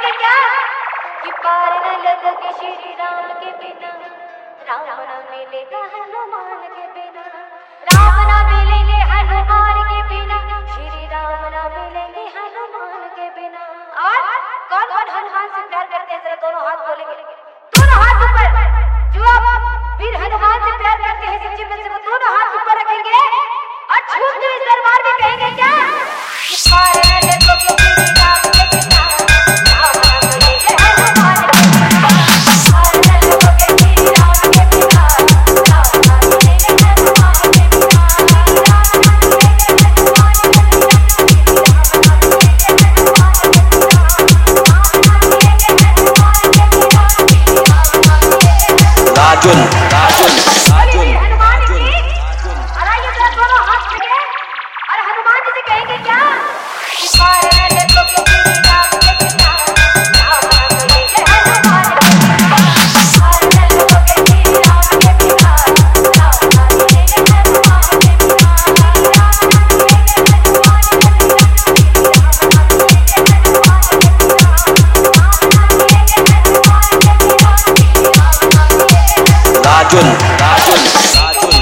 कहेंगे क्या कि पार न लगोगे श्री राम के बिना, राम न मिलेगा हनुमान के बिना, राम न मिलेंगे हनुमान के बिना, श्री राम न मिलेंगे हनुमान के बिना। और कौन कौन हनुमान से प्यार करते हैं, जरा दोनों हाथ बोलेंगे, दोनों हाथ ऊपर। जो आप वीर हनुमान से प्यार करते हैं सच्चे मन से, वो दोनों हाथ ऊपर रखेंगे और झूमते इस दरबार में कहेंगे क्या कि पार न लगोगे श्री राम के बिना, राम न मिलेंगे हनुमान के बिना, पार न लगोगे श्री राम के बिना, राम न मिलेंगे हनुमान के बिना, राम न मिलेंगे हनुमान के बिना, राम न मिलेंगे हनुमान के बिना, राम न मिलेंगे हनुमान के बिना, राम न मिलेंगे राजुन राजुन राजुन हनुमान जी। और आइए जरा दोनों हाथ मिले और हनुमान जी से कहेंगे क्या कि पार न लगोगे श्री राम के बिना, राम न मिलेंगे हनुमान के बिना, पार न लगोगे श्री राम के बिना, राम न मिलेंगे हनुमान के बिना, राम न मिलेंगे हनुमान के बिना, राम न मिलेंगे हनुमान के बिना, राम न मिलेंगे हनुमान के बिना, राम न मिलेंगे राजुन राजुन राजुन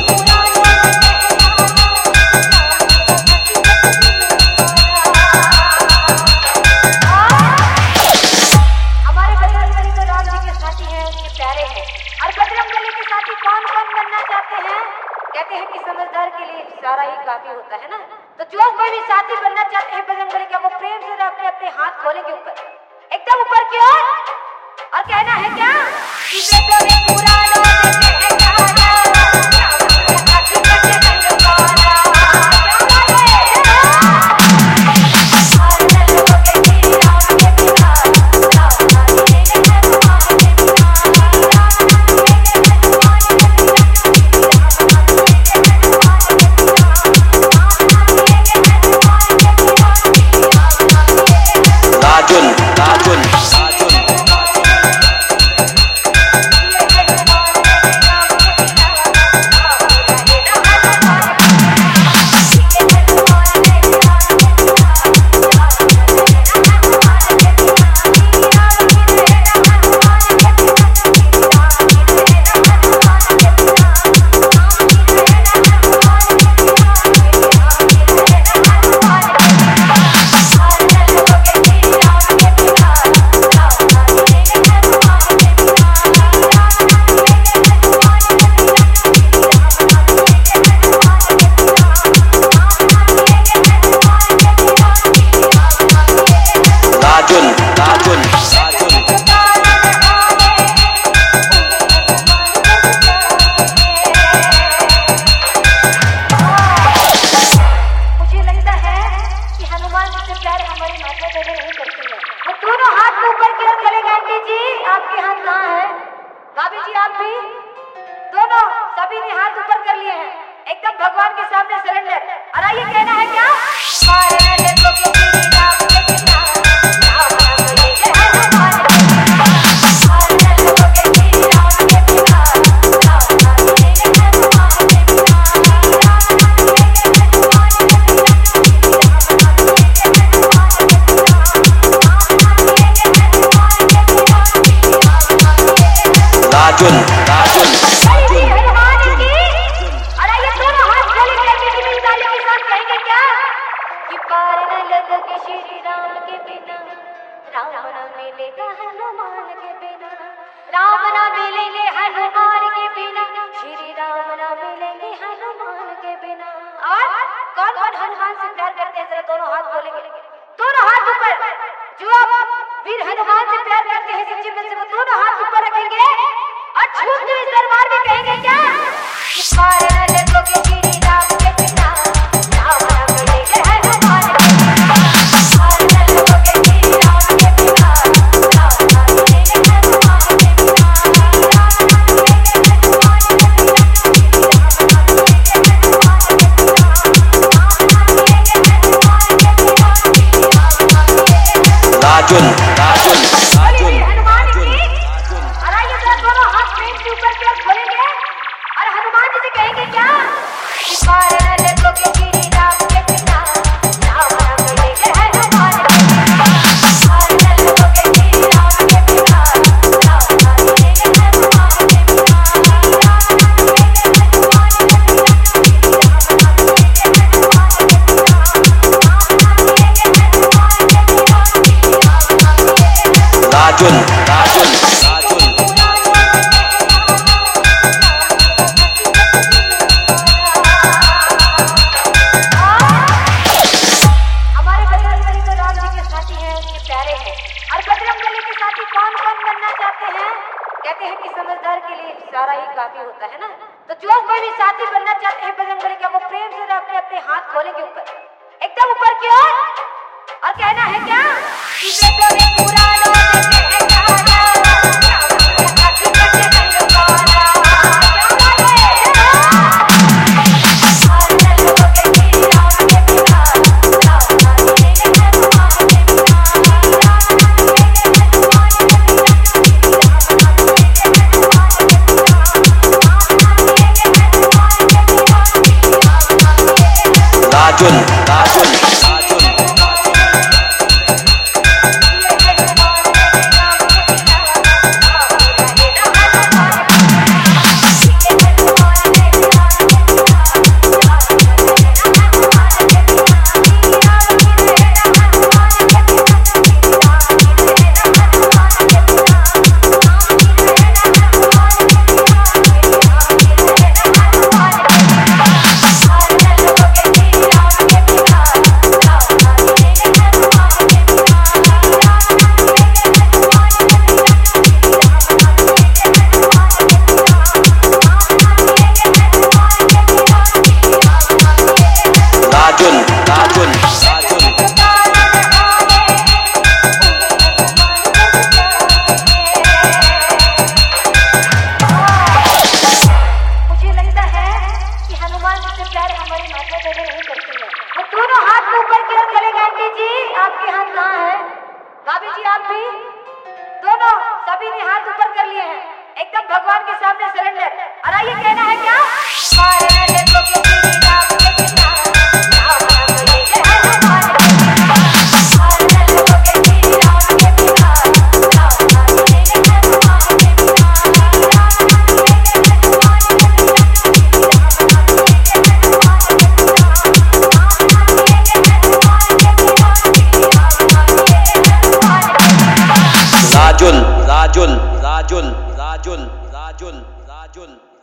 हमारे बजरंगबली तो राम जी के साथी हैं, उनके प्यारे हैं। और बजरंगबली के साथी कौन कौन बनना चाहते हैं? कहते हैं कि समझदार के लिए इशारा ही काफी होता है ना। तो जो कोई भी साथी बनना चाहते हैं बजरंगबली का, वो प्रेम से अपने अपने हाथ खोलेंगे ऊपर, एकदम ऊपर की ओर, और कहना है क्या कि बेटों में पूरा लो देते हैं गाना, साथी करके रंग वाला, क्या बात है। पार न लगोगे श्री राम के बिना, राम न मिलेंगे हनुमान के बिना, राम न मिलेंगे हनुमान के बिना, राम न मिलेंगे हनुमान के बिना, राम न मिलेंगे हनुमान के बिना, राम न मिलेंगे राजुन राजुन राजुन राजुन राजुन राजुन मुझे लगता है कि हनुमान जी से प्यार हमारी माता बहनें नहीं करती है। वो दोनों हाथ को ऊपर की ओर करेंगे। आंटी जी आपके हाथ कहाँ है? भाभी जी आप भी, दोनों सभी ने हाथ ऊपर कर लिए हैं, एकदम भगवान के सामने सरेंडर। और आइए कहना है क्या पार न लगोगे श्री राम के बिना, राम न मिलेंगे हनुमान के बिना, पार न लगोगे श्री राम के बिना, राम न मिलेंगे हनुमान के बिना, राम न मिलेंगे हनुमान के बिना, राम न मिलेंगे हनुमान के बिना, राम न मिलेंगे हनुमान के बिना, राम न मिलेंगे राजुन राजुन श्री हनुमान जी। और आइए दोनों हाथ खोलेंगे अपनी मिलताली के साथ कहेंगे क्या कि पार न लगोगे श्री राम के बिना, राम न मिलेगा हनुमान के बिना, राम न मिलेंगे हनुमान के बिना, श्री राम न मिलेंगे हनुमान के बिना। और कौन कौन हनुमान से प्यार करते हैं, जरा दोनों हाथ बोलेंगे, दोनों हाथ ऊपर। जो आप वीर हनुमान से प्यार करते हैं सच्चे मन से, वो दोनों हाथ ऊपर रखेंगे और झूमते इस दरबार में कहेंगे क्या कि पार न लगोगे श्री राम के बिना, राम न मिलेंगे हनुमान के बिना, पार न लगोगे श्री राम के बिना, राम न मिलेंगे हनुमान के बिना, राम न मिलेंगे हनुमान के बिना, राम न मिलेंगे हनुमान के बिना, राम न मिलेंगे हनुमान के बिना, राम न मिलेंगे राजुन राजुन राजुन हनुमान जी। राजुन और आइए जरा दोनों हाथ प्रेम से ऊपर की ओर खोलेंगे और हनुमान जी से कहेंगे क्या कि पार न लगोगे श्री राम के बिना, राम न मिलेंगे हनुमान के बिना, पार न लगोगे श्री अपने हाथ खोलेंगे ऊपर, एकदम ऊपर की ओर, और कहना है क्या कि बेटों में पूरा लोग है गाना, बाकी बच्चे नहीं गाना, क्या बात है। राजुल राजुल भाभी जी आप भी दोनों सभी ने हाथ ऊपर कर लिए हैं, एकदम भगवान के सामने सरेंडर। और आइए कहना है क्या राजुल राजुल राजुल राजुल राजुल राजुल।